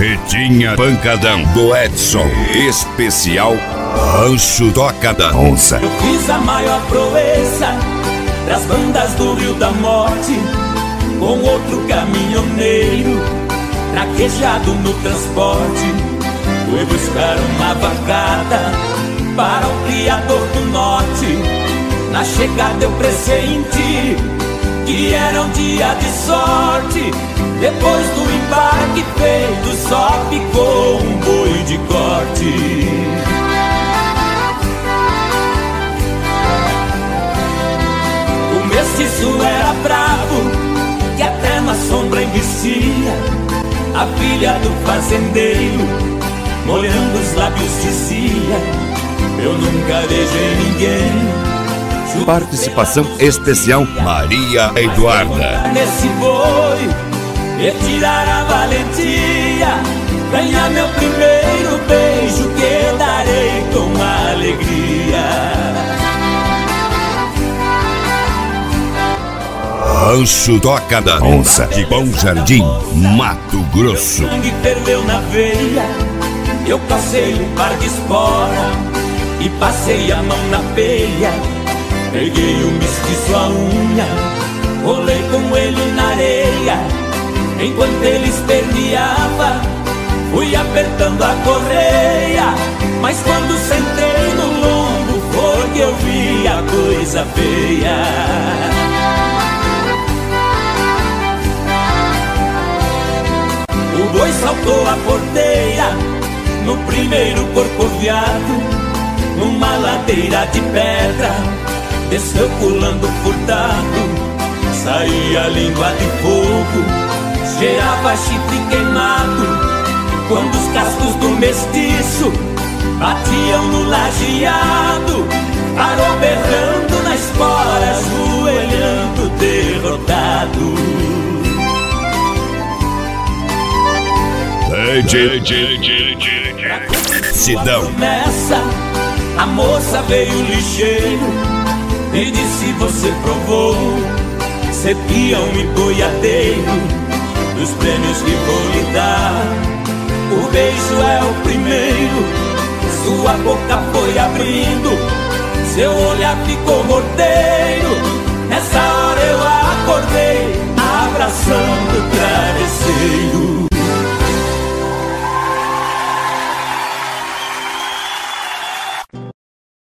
Carretinha Pancadão do Edson. Especial Rancho Toca da Onça. Eu fiz a maior proeza das bandas do Rio da Morte, com outro caminhoneiro traquejado no transporte. Fui buscar uma vacada para o criador do norte. Na chegada eu pressenti que era um dia de sorte. Depois do embarque feito, só ficou um boi de corte. O mestiço era bravo, que até na sombra investia. A filha do fazendeiro, molhando os lábios, dizia: eu nunca beijei ninguém. Participação especial Maria Eduarda. Nesse boi, retirar a valentia, ganhar meu primeiro beijo, que darei com alegria. Rancho Toca da Onça, de Bom Jardim, Mato Grosso. O sangue ferveu na veia, eu passei um par de espora e passei a mão na peia. Peguei o mestiço à unha, rolei com ele na areia. Enquanto ele esperneava, fui apertando a correia. Mas quando sentei no lombo, foi que eu vi a coisa feia. O boi saltou a porteira no primeiro corcoviado, numa ladeira de pedra. Desceu pulando furtado, saía língua de fogo, cheirava chifre queimado. Quando os cascos do mestiço batiam no lajeado, parou berrando na espora, ajoelhando derrotado. Sidão. Nessa, a moça veio lixeiro e disse: você provou ser peão e boiadeiro dos prêmios que vou lhe dar. O beijo é o primeiro, sua boca foi abrindo, seu olhar ficou morteiro. Nessa hora eu acordei, abraçando o travesseiro.